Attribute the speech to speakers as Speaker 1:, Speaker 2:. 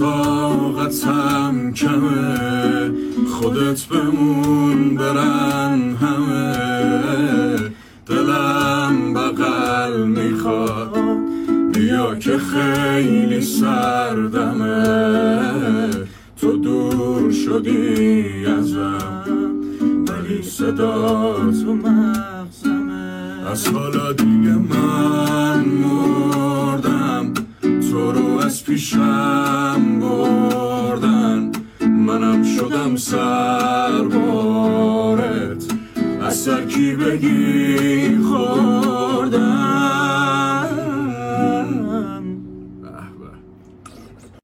Speaker 1: طاقتم کمه، خودت بمون برن همه، دلم بغل میخواد بیا که خیلی سردمه، تو دور شدی ازم ولی صدا تو مغزمه. از حالا دیگه من مردم، تو رو از پیشم بردن، منم شدم سربارت، از سر کی بگی خود